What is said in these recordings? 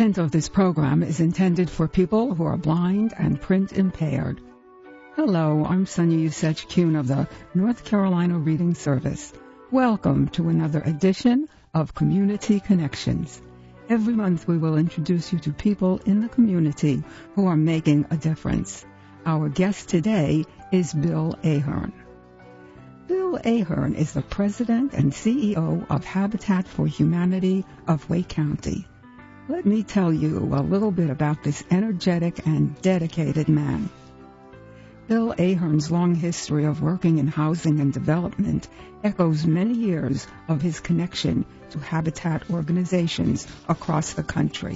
content of this program is intended for people who are blind and print impaired. Hello, I'm Sonia Usech-Kuhn of the North Carolina Reading Service. Welcome to another edition of Community Connections. Every month we will introduce you to people in the community who are making a difference. Our guest today is Bill Ahern. Bill Ahern is the president and CEO of Habitat for Humanity of Wake County. Let me tell you a little bit about this energetic and dedicated man. Bill Ahern's long history of working in housing and development echoes many years of his connection to Habitat organizations across the country.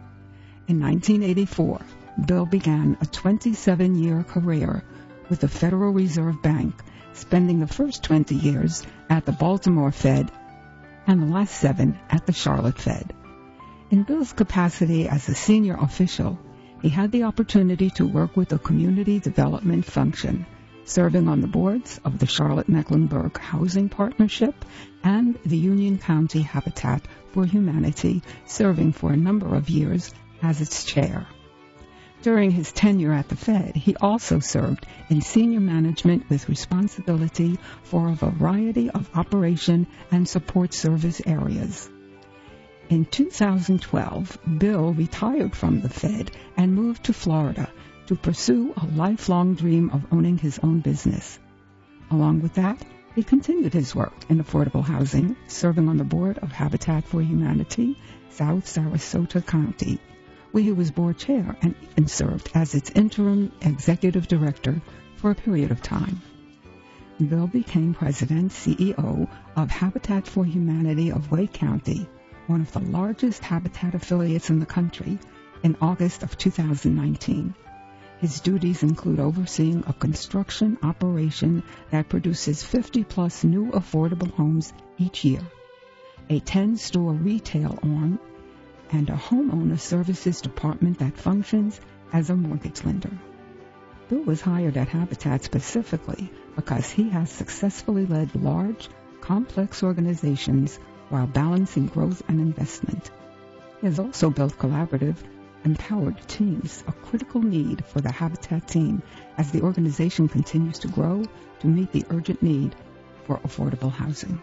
In 1984, Bill began a 27-year career with the Federal Reserve Bank, spending the first 20 years at the Baltimore Fed and the last 7 at the Charlotte Fed. In Bill's capacity as a senior official, he had the opportunity to work with the community development function, serving on the boards of the Charlotte-Mecklenburg Housing Partnership and the Union County Habitat for Humanity, serving for a number of years as its chair. During his tenure at the Fed, he also served in senior management with responsibility for a variety of operation and support service areas. In 2012, Bill retired from the Fed and moved to Florida to pursue a lifelong dream of owning his own business. Along with that, he continued his work in affordable housing, serving on the board of Habitat for Humanity, South Sarasota County, where he was board chair and even served as its interim executive director for a period of time. Bill became president CEO of Habitat for Humanity of Wake County, one of the largest Habitat affiliates in the country, in August of 2019. His duties include overseeing a construction operation that produces 50-plus new affordable homes each year, a 10-store retail arm, and a homeowner services department that functions as a mortgage lender. Bill was hired at Habitat specifically because he has successfully led large, complex organizations while balancing growth and investment. He has also built collaborative, empowered teams, a critical need for the Habitat team as the organization continues to grow to meet the urgent need for affordable housing.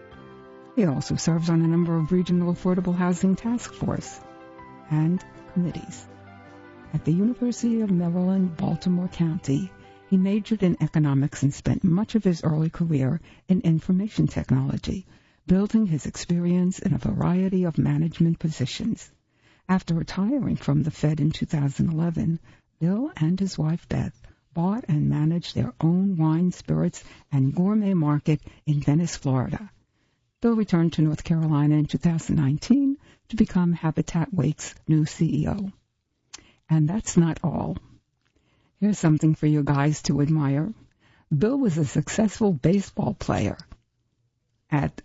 He also serves on a number of regional affordable housing task force and committees. At the University of Maryland, Baltimore County, he majored in economics and spent much of his early career in information technology, building his experience in a variety of management positions. After retiring from the Fed in 2011, Bill and his wife Beth bought and managed their own wine, spirits, and gourmet market in Venice, Florida. Bill returned to North Carolina in 2019 to become Habitat Wake's new CEO. And that's not all. Here's something for you guys to admire. Bill was a successful baseball player at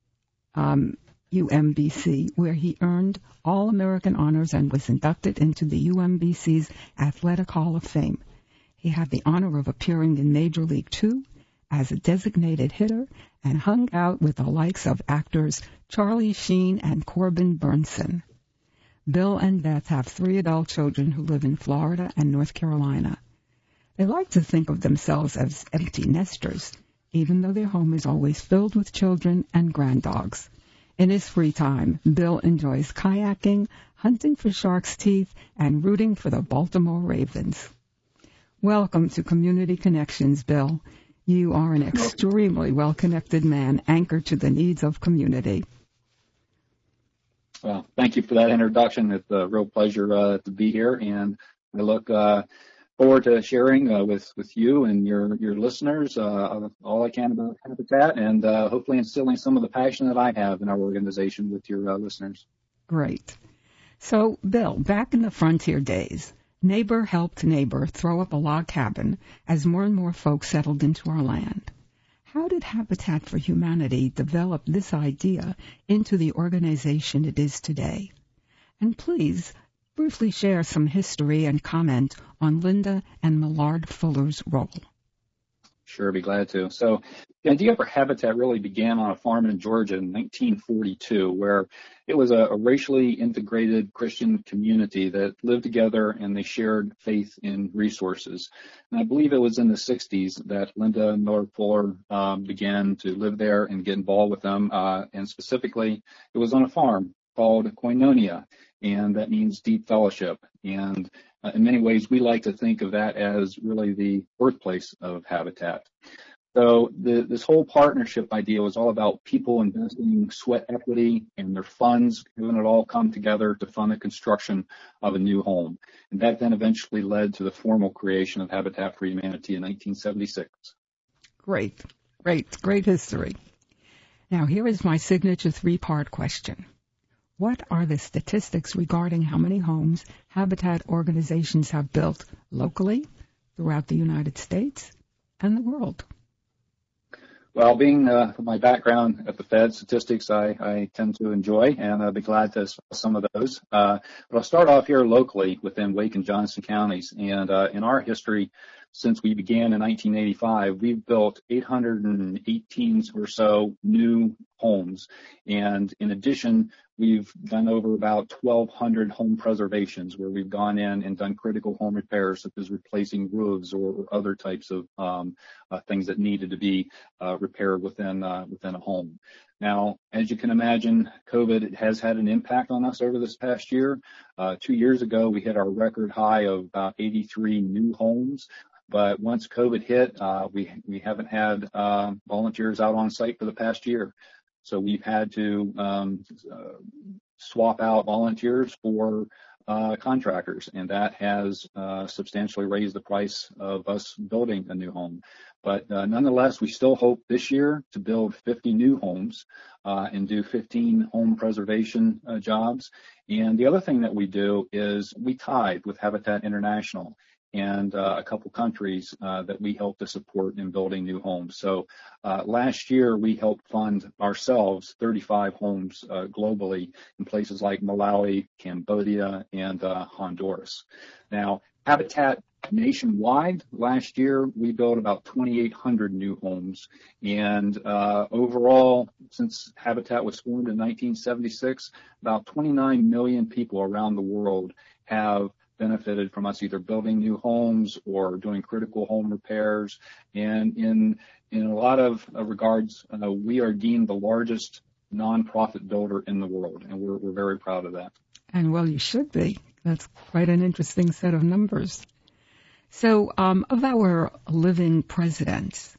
UMBC, where he earned All-American honors and was inducted into the UMBC's Athletic Hall of Fame. He had the honor of appearing in Major League Two as a designated hitter and hung out with the likes of actors Charlie Sheen and Corbin Burnson. Bill and Beth have 3 adult children who live in Florida and North Carolina. They like to think of themselves as empty nesters, even though their home is always filled with children and granddogs. In his free time, Bill enjoys kayaking, hunting for shark's teeth, and rooting for the Baltimore Ravens. Welcome to Community Connections, Bill. You are an extremely well-connected man, anchored to the needs of community. Well, thank you for that introduction. It's a real pleasure to be here, and I look forward to sharing with you and your listeners all I can about Habitat, and hopefully instilling some of the passion that I have in our organization with your listeners. Great. So, Bill, back in the frontier days, neighbor helped neighbor throw up a log cabin as more and more folks settled into our land. How did Habitat for Humanity develop this idea into the organization it is today? And please, briefly share some history and comment on Linda and Millard Fuller's role. Sure, be glad to. So the idea for Habitat really began on a farm in Georgia in 1942, where it was a racially integrated Christian community that lived together and they shared faith in resources. And I believe it was in the 60s that Linda Miller Fuller began to live there and get involved with them. And specifically, it was on a farm called Koinonia, and that means deep fellowship. And in many ways, we like to think of that as really the birthplace of Habitat. So this whole partnership idea was all about people investing sweat equity and their funds, having it all come together to fund the construction of a new home. And that then eventually led to the formal creation of Habitat for Humanity in 1976. Great history. Now, here is my signature three-part question. What are the statistics regarding how many homes Habitat organizations have built locally throughout the United States and the world? Well, being my background at the Fed, statistics I tend to enjoy, and I'll be glad to discuss some of those. But I'll start off here locally within Wake and Johnson counties. And in our history, since we began in 1985, we've built 818 or so new homes. And in addition, we've done over about 1,200 home preservations where we've gone in and done critical home repairs, such as replacing roofs or other types of things that needed to be repaired within a home. Now, as you can imagine, COVID has had an impact on us over this past year. 2 years ago, we hit our record high of about 83 new homes. But once COVID hit, we haven't had volunteers out on site for the past year. So we've had to swap out volunteers for contractors, and that has substantially raised the price of us building a new home. But nonetheless, we still hope this year to build 50 new homes and do 15 home preservation jobs. And the other thing that we do is we tithe with Habitat International and a couple countries that we help to support in building new homes. So last year, we helped fund ourselves 35 homes globally in places like Malawi, Cambodia, and Honduras. Now, Habitat nationwide, last year, we built about 2,800 new homes. And overall, since Habitat was formed in 1976, about 29 million people around the world have benefited from us either building new homes or doing critical home repairs. And in a lot of regards, we are deemed the largest nonprofit builder in the world, and we're very proud of that. And well, you should be. That's quite an interesting set of numbers. So of our living presidents,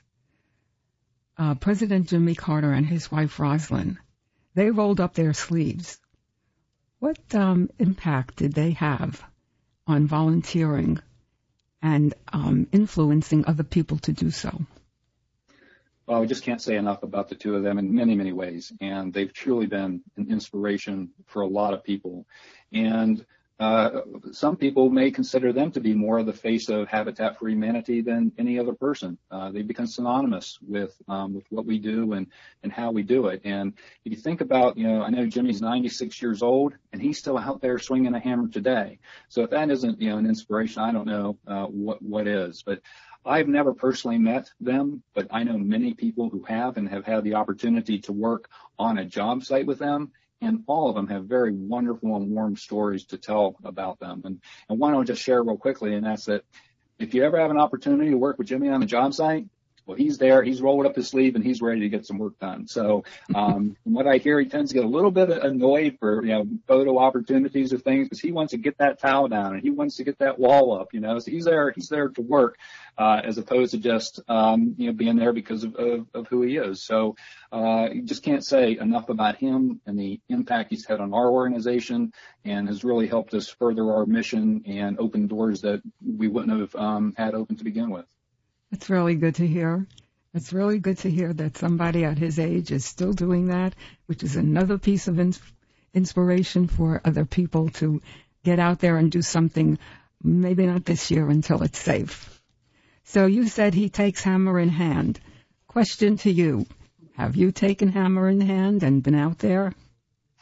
President Jimmy Carter and his wife Rosalynn, they rolled up their sleeves. What impact did they have on volunteering and influencing other people to do so? Well, we just can't say enough about the two of them in many, many ways, and they've truly been an inspiration for a lot of people. And some people may consider them to be more of the face of Habitat for Humanity than any other person. They've become synonymous with what we do and how we do it. And if you think about, I know Jimmy's 96 years old, and he's still out there swinging a hammer today. So if that isn't, an inspiration, I don't know what is. But I've never personally met them, but I know many people who have and have had the opportunity to work on a job site with them. And all of them have very wonderful and warm stories to tell about them. And one I'll just share real quickly, and that's that if you ever have an opportunity to work with Jimmy on a job site, well, he's there, he's rolled up his sleeve, and he's ready to get some work done. So from what I hear, he tends to get a little bit annoyed for, photo opportunities or things because he wants to get that tile down and he wants to get that wall up, So he's there to work as opposed to just, being there because of who he is. So you just can't say enough about him and the impact he's had on our organization and has really helped us further our mission and open doors that we wouldn't have had open to begin with. It's really good to hear. It's really good to hear that somebody at his age is still doing that, which is another piece of inspiration for other people to get out there and do something, maybe not this year until it's safe. So you said he takes hammer in hand. Question to you. Have you taken hammer in hand and been out there?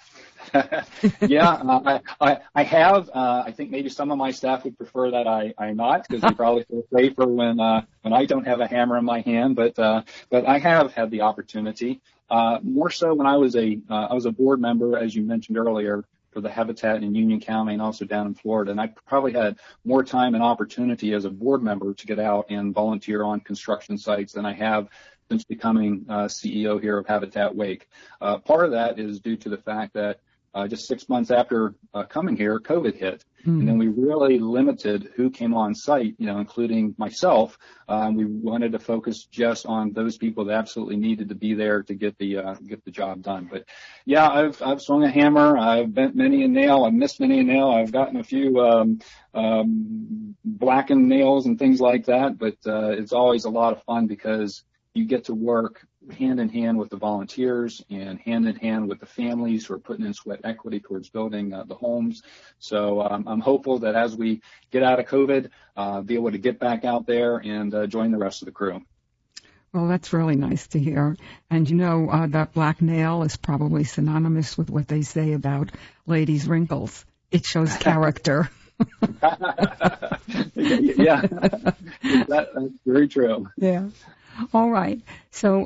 Yeah, I have. I think maybe some of my staff would prefer that I not, because they probably feel safer when I don't have a hammer in my hand. But I have had the opportunity. More so when I was a board member, as you mentioned earlier, for the Habitat in Union County and also down in Florida. And I probably had more time and opportunity as a board member to get out and volunteer on construction sites than I have since becoming CEO here of Habitat Wake. Part of that is due to the fact that just 6 months after coming here, COVID hit. And then we really limited who came on site, including myself. We wanted to focus just on those people that absolutely needed to be there to get the job done. But yeah, I've swung a hammer. I've bent many a nail. I've missed many a nail. I've gotten a few blackened nails and things like that. But it's always a lot of fun because you get to work hand in hand with the volunteers and hand in hand with the families who are putting in sweat equity towards building the homes. So I'm hopeful that as we get out of COVID, be able to get back out there and join the rest of the crew. Well, that's really nice to hear. And that black nail is probably synonymous with what they say about ladies' wrinkles. It shows character. Yeah, that's very true. Yeah. All right. So,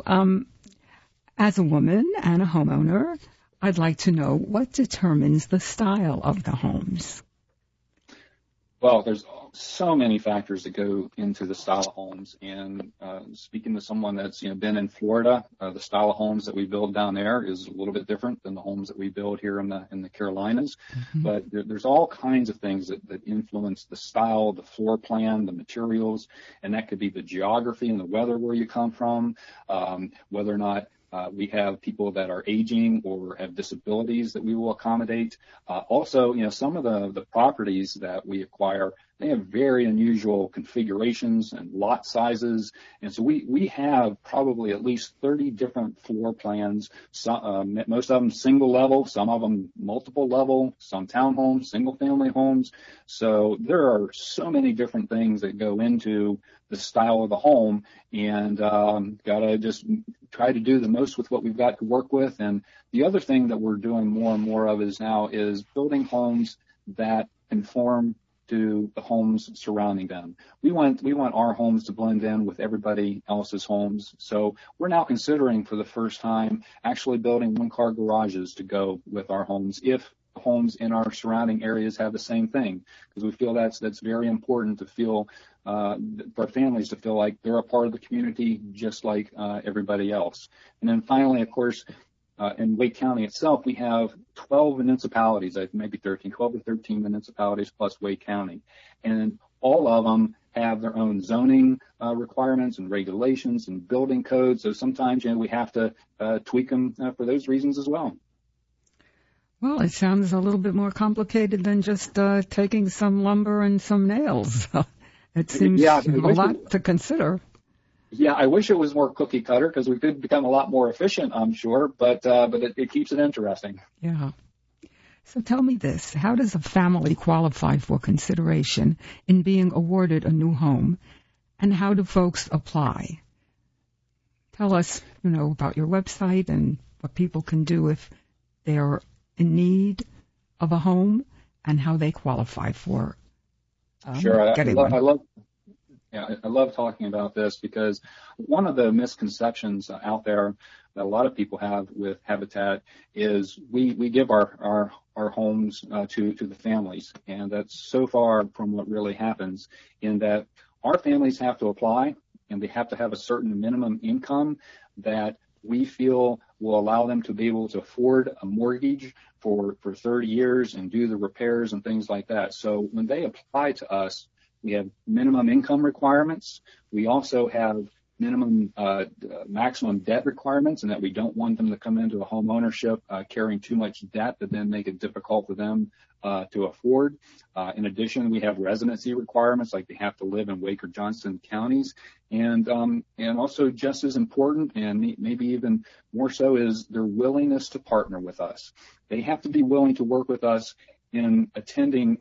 as a woman and a homeowner, I'd like to know what determines the style of the homes. Well, there's so many factors that go into the style of homes. And speaking to someone that's been in Florida, the style of homes that we build down there is a little bit different than the homes that we build here in the Carolinas. Mm-hmm. But there's all kinds of things that influence the style, the floor plan, the materials, and that could be the geography and the weather where you come from, whether or not we have people that are aging or have disabilities that we will accommodate. Also, some of the properties that we acquire, they have very unusual configurations and lot sizes. And so we have probably at least 30 different floor plans, most of them single level, some of them multiple level, some townhomes, single family homes. So there are so many different things that go into the style of the home, and gotta just try to do the most with what we've got to work with. And the other thing that we're doing more and more of is building homes that conform to the homes surrounding them. We want our homes to blend in with everybody else's homes. So we're now considering for the first time actually building one-car garages to go with our homes if homes in our surrounding areas have the same thing, because we feel that's very important to feel for families to feel like they're a part of the community just like everybody else. And then finally, of course, in Wake County itself, we have 12 municipalities, maybe 12 or 13 municipalities plus Wake County. And all of them have their own zoning requirements and regulations and building codes. So sometimes we have to tweak them for those reasons as well. Well, it sounds a little bit more complicated than just taking some lumber and some nails. It seems a lot to consider. Yeah, I wish it was more cookie cutter because we could become a lot more efficient, I'm sure, but it keeps it interesting. Yeah. So tell me this, how does a family qualify for consideration in being awarded a new home, and how do folks apply? Tell us, about your website and what people can do if they're in need of a home and how they qualify for getting one. I love talking about this because one of the misconceptions out there that a lot of people have with Habitat is we give our homes to the families, and that's so far from what really happens, in that our families have to apply and they have to have a certain minimum income that we feel will allow them to be able to afford a mortgage for 30 years and do the repairs and things like that. So when they apply to us, we have minimum income requirements. We also have maximum debt requirements, and that we don't want them to come into a home ownership carrying too much debt that then make it difficult for them to afford. In addition, we have residency requirements, like they have to live in Wake or Johnston counties, and also just as important, and maybe even more so, is their willingness to partner with us. They have to be willing to work with us in attending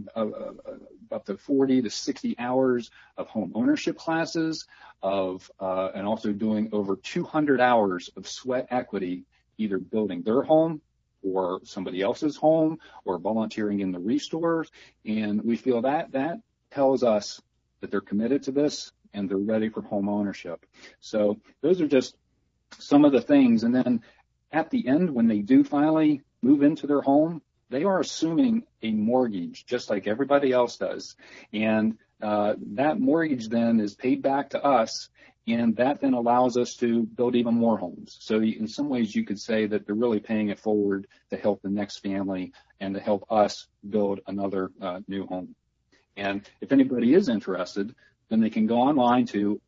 up to 40 to 60 hours of home ownership classes, and also doing over 200 hours of sweat equity, either building their home or somebody else's home or volunteering in the restores. And we feel that tells us that they're committed to this and they're ready for home ownership. So those are just some of the things. And then at the end, when they do finally move into their home, they are assuming a mortgage just like everybody else does. And that mortgage then is paid back to us, and that then allows us to build even more homes. So in some ways you could say that they're really paying it forward to help the next family and to help us build another new home. And if anybody is interested, then they can go online to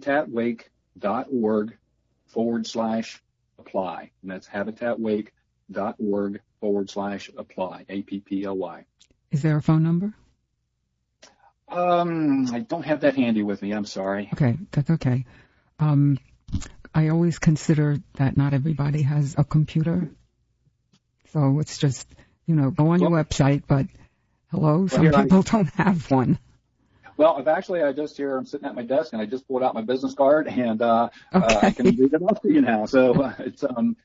habitatwake.org/apply. And that's habitatwake.org/apply, APPLY. Is there a phone number? I don't have that handy with me. I'm sorry. Okay, that's okay. I always consider that not everybody has a computer. So it's just, go on your website, but some people don't have one. Well, I'm sitting at my desk and I just pulled out my business card and I can read it off to you now. So it's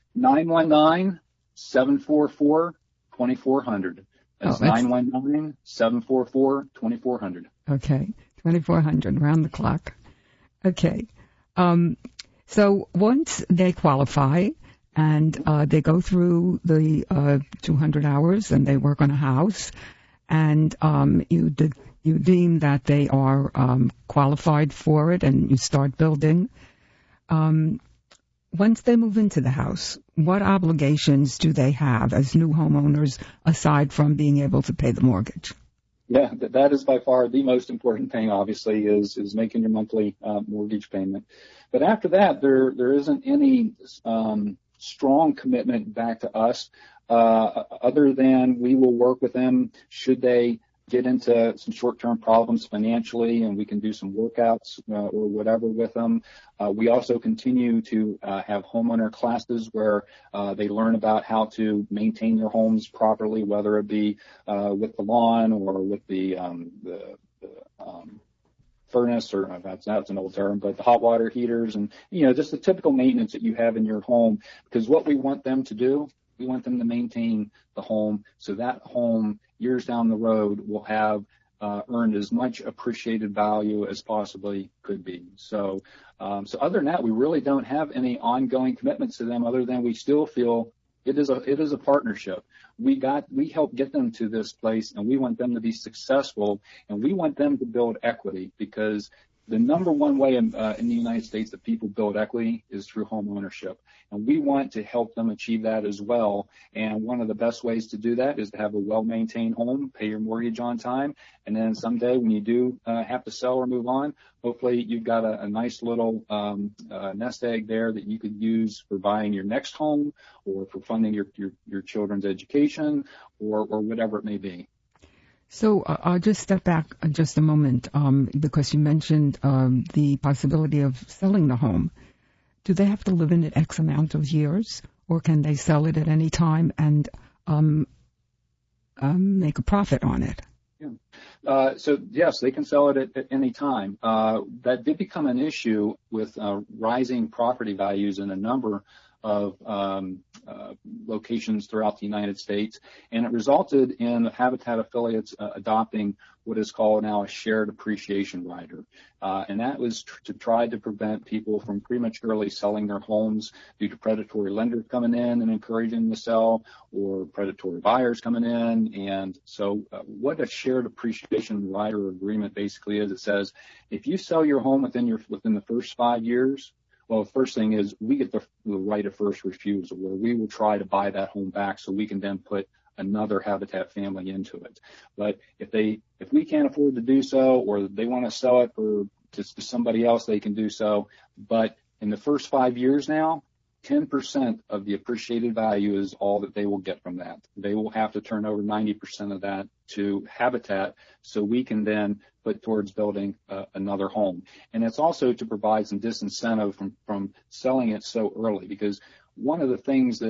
919-744-2400. That's 919-744-2400. Okay, 2400, round the clock. Okay. So once they qualify and they go through the 200 hours and they work on a house, and you deem that they are qualified for it and you start building, once they move into the house, what obligations do they have as new homeowners aside from being able to pay the mortgage? Yeah, that is by far the most important thing, obviously, is making your monthly mortgage payment. But after that, there isn't any strong commitment back to us other than we will work with them should they get into some short-term problems financially, and we can do some workouts or whatever with them. We also continue to have homeowner classes where they learn about how to maintain their homes properly, whether it be with the lawn or with the furnace, or that's an old term, but the hot water heaters and, just the typical maintenance that you have in your home. Because what we want them to do, we want them to maintain the home so that home years down the road will have earned as much appreciated value as possibly could be. So other than that, we really don't have any ongoing commitments to them other than we still feel it is a partnership. We help get them to this place, and we want them to be successful, and we want them to build equity, because the number one way in the United States that people build equity is through home ownership. And we want to help them achieve that as well. And one of the best ways to do that is to have a well-maintained home, pay your mortgage on time, and then someday when you do have to sell or move on, hopefully you've got a nice little nest egg there that you could use for buying your next home or for funding your children's education or whatever it may be. So I'll just step back just a moment because you mentioned the possibility of selling the home. Do they have to live in it X amount of years, or can they sell it at any time and make a profit on it? Yeah. So yes, they can sell it at any time. That did become an issue with rising property values in a number of locations throughout the United States, and it resulted in Habitat affiliates adopting what is called now a shared appreciation rider, and that was to try to prevent people from prematurely selling their homes due to predatory lenders coming in and encouraging them to sell, or predatory buyers coming in. And so what a shared appreciation rider agreement basically is, it says if you sell your home within the first 5 years, well, the first thing is we get the right of first refusal, where we will try to buy that home back so we can then put another Habitat family into it. But if we can't afford to do so, or they want to sell it to somebody else, they can do so. But in the first 5 years now, 10% of the appreciated value is all that they will get from that. They will have to turn over 90% of that to Habitat so we can then put towards building another home. And it's also to provide some disincentive from selling it so early, because one of the things that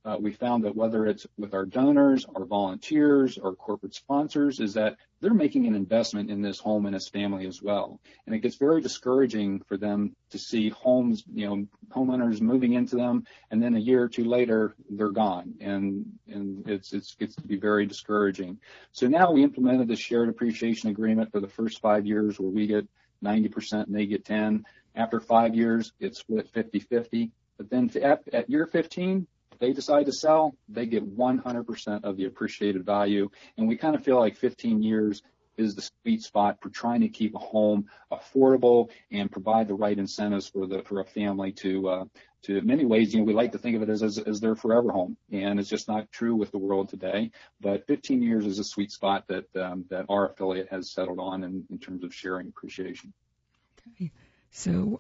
we found that whether it's with our donors, our volunteers, or corporate sponsors, is that they're making an investment in this home and this family as well. And it gets very discouraging for them to see homes, homeowners moving into them, and then a year or two later, they're gone. And it gets to be very discouraging. So now we implemented the shared appreciation agreement for the first 5 years, where we get 90% and they get 10. After 5 years, it's split 50-50. But then at year 15, if they decide to sell, they get 100% of the appreciated value. And we kind of feel like 15 years is the sweet spot for trying to keep a home affordable and provide the right incentives for a family to in many ways, we like to think of it as their forever home. And it's just not true with the world today. But 15 years is a sweet spot that our affiliate has settled on in terms of sharing appreciation. Okay. So,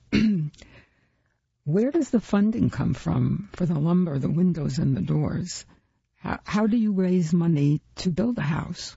where does the funding come from for the lumber, the windows, and the doors? How do you raise money to build a house?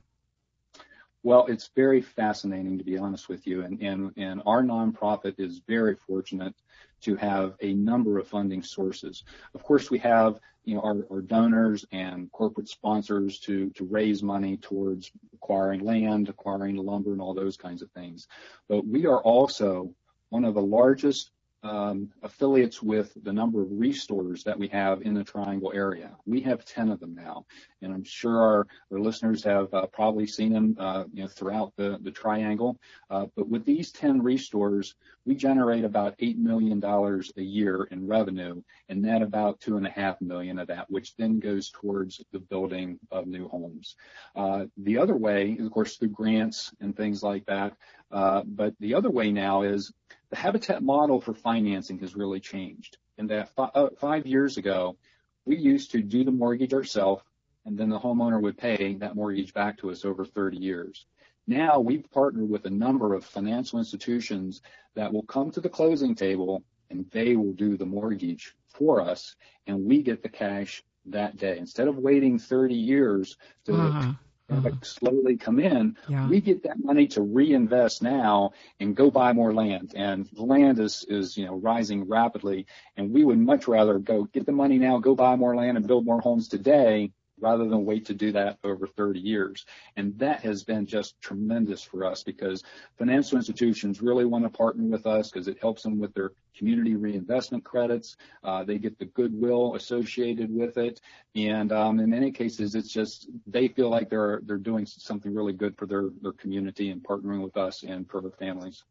Well, it's very fascinating, to be honest with you, and our nonprofit is very fortunate to have a number of funding sources. Of course, we have our donors and corporate sponsors to raise money towards acquiring land, acquiring lumber, and all those kinds of things. But we are also one of the largest affiliates with the number of restores that we have in the Triangle area. We have 10 of them now, and I'm sure our listeners have probably seen them throughout the Triangle. But with these 10 restores, we generate about $8 million a year in revenue, and net about $2.5 million of that, which then goes towards the building of new homes. The other way, of course, through grants and things like that. But the other way now is the Habitat model for financing has really changed. In that 5 years ago, we used to do the mortgage ourselves, and then the homeowner would pay that mortgage back to us over 30 years. Now we've partnered with a number of financial institutions that will come to the closing table, and they will do the mortgage for us, and we get the cash that day. Instead of waiting 30 years to slowly come in, we get that money to reinvest now and go buy more land. And the land is rising rapidly, and we would much rather go get the money now, go buy more land and build more homes today, rather than wait to do that over 30 years. And that has been just tremendous for us, because financial institutions really want to partner with us because it helps them with their community reinvestment credits. They get the goodwill associated with it. And in many cases, it's just they feel like they're doing something really good for their community and partnering with us and for their families.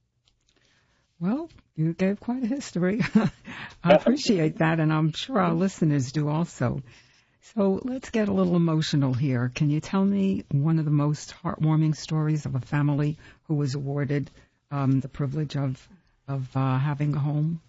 Well, you gave quite a history. I appreciate that, and I'm sure our listeners do also. So let's get a little emotional here. Can you tell me one of the most heartwarming stories of a family who was awarded the privilege of having a home?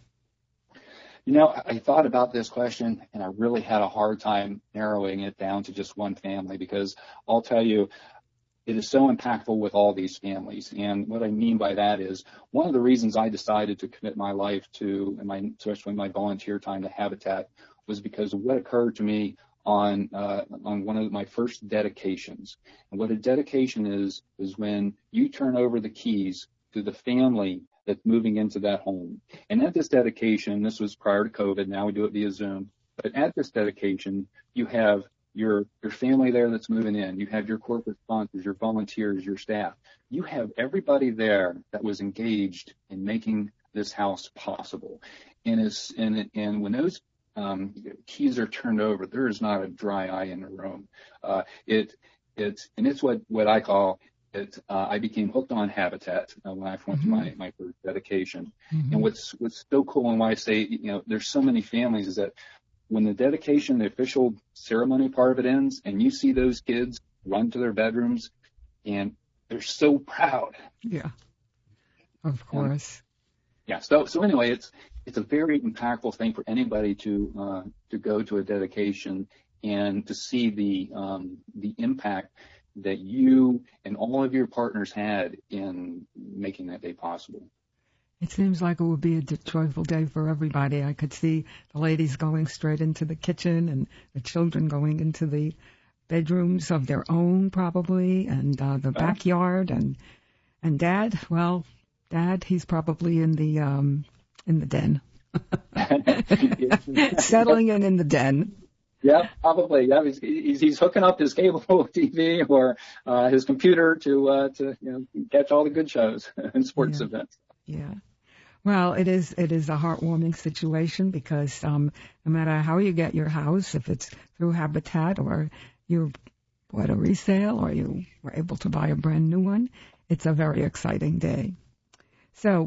I thought about this question, and I really had a hard time narrowing it down to just one family, because I'll tell you, it is so impactful with all these families. And what I mean by that is one of the reasons I decided to commit my life to, especially my volunteer time, to Habitat, was because of what occurred to me on one of my first dedications. And what a dedication is when you turn over the keys to the family that's moving into that home. And at this dedication, this was prior to COVID, now we do it via Zoom, but at this dedication, you have your family there that's moving in. You have your corporate sponsors, your volunteers, your staff. You have everybody there that was engaged in making this house possible. And when those keys are turned over, there is not a dry eye in the room. It's what I call it. I became hooked on Habitat when I went to my first dedication. Mm-hmm. And what's so cool, and why I say there's so many families, is that when the dedication, the official ceremony part of it ends, and you see those kids run to their bedrooms, and they're so proud. Yeah, of course. So anyway, it's a very impactful thing for anybody to go to a dedication and to see the impact that you and all of your partners had in making that day possible. It seems like it would be a joyful day for everybody. I could see the ladies going straight into the kitchen and the children going into the bedrooms of their own, probably, and the backyard. And Dad, he's probably in the den, settling in the den. Yeah, probably. Yeah, he's hooking up his cable TV or his computer to catch all the good shows and sports events. Yeah. Well, it is a heartwarming situation because no matter how you get your house, if it's through Habitat or you bought a resale or you were able to buy a brand new one, it's a very exciting day. So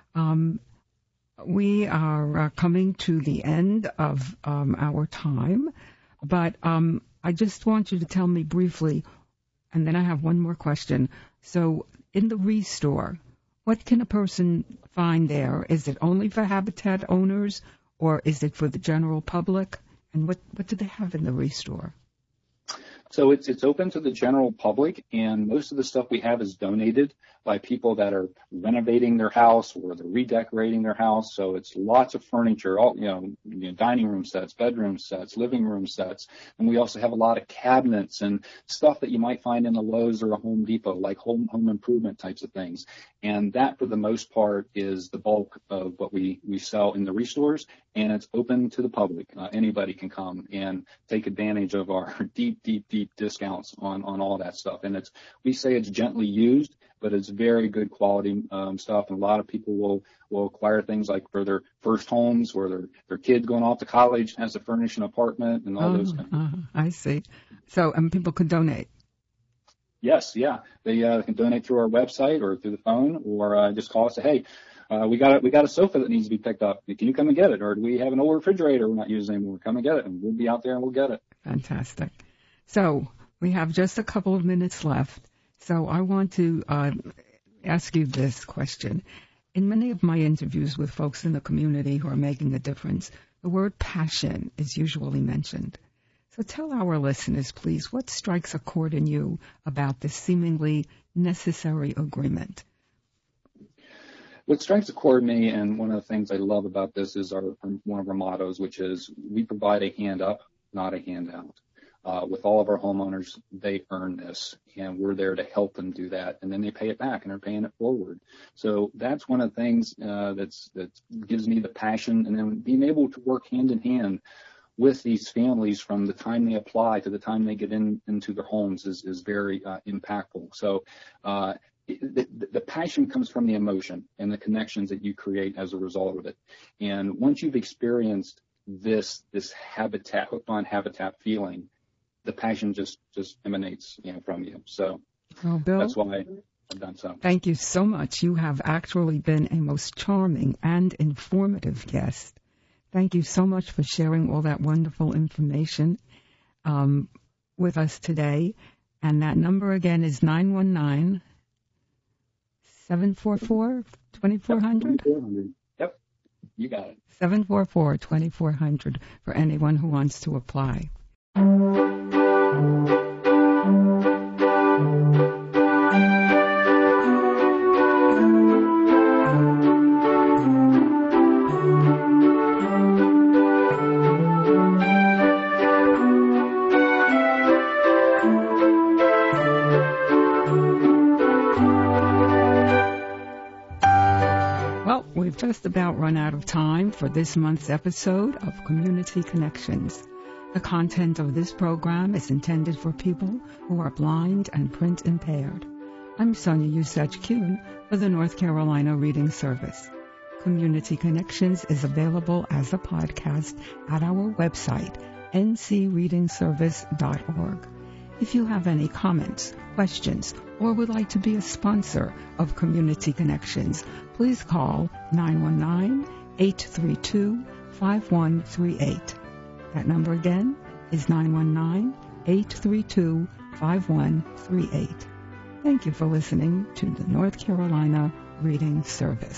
we are coming to the end of our time, but I just want you to tell me briefly, and then I have one more question. So in the Restore, what can a person find there? Is it only for Habitat owners, or is it for the general public? And what do they have in the Restore? So it's open to the general public, and most of the stuff we have is donated by people that are renovating their house or they're redecorating their house. So it's lots of furniture, all dining room sets, bedroom sets, living room sets, and we also have a lot of cabinets and stuff that you might find in a Lowe's or a Home Depot, like home improvement types of things. And that, for the most part, is the bulk of what we sell in the Restores, and it's open to the public. Anybody can come and take advantage of our deep discounts on all that stuff. And we say it's gently used, but it's very good quality stuff. And a lot of people will acquire things like for their first homes or their kid going off to college has to furnish an apartment and all those kinds of things. I see. So people can donate. Yes, yeah. They can donate through our website or through the phone, or just call us and say, hey, we got a sofa that needs to be picked up. Can you come and get it? Or do we have an old refrigerator we're not using anymore? Come and get it, and we'll be out there and we'll get it. Fantastic. So we have just a couple of minutes left. So I want to ask you this question. In many of my interviews with folks in the community who are making a difference, the word passion is usually mentioned. So tell our listeners, please, what strikes a chord in you about this seemingly necessary agreement? What strikes a chord in me, and one of the things I love about this is one of our mottos, which is we provide a hand up, not a handout. With all of our homeowners, they earn this, and we're there to help them do that, and then they pay it back, and they're paying it forward. So that's one of the things that gives me the passion, and then being able to work hand in hand with these families from the time they apply to the time they get into their homes is very impactful. So the passion comes from the emotion and the connections that you create as a result of it. And once you've experienced this Habitat, hooked on Habitat feeling, the passion just emanates from you. So Bill, that's why I've done so. Thank you so much. You have actually been a most charming and informative guest. Thank you so much for sharing all that wonderful information with us today. And that number again is 919-744-2400? Yep, you got it. 744-2400 for anyone who wants to apply. We've just about run out of time for this month's episode of Community Connections. The content of this program is intended for people who are blind and print impaired. I'm Sonia Usech-Kuhn for the North Carolina Reading Service. Community Connections is available as a podcast at our website, ncreadingservice.org. If you have any comments, questions, or would like to be a sponsor of Community Connections, please call 919-832-5138. That number again is 919-832-5138. Thank you for listening to the North Carolina Reading Service.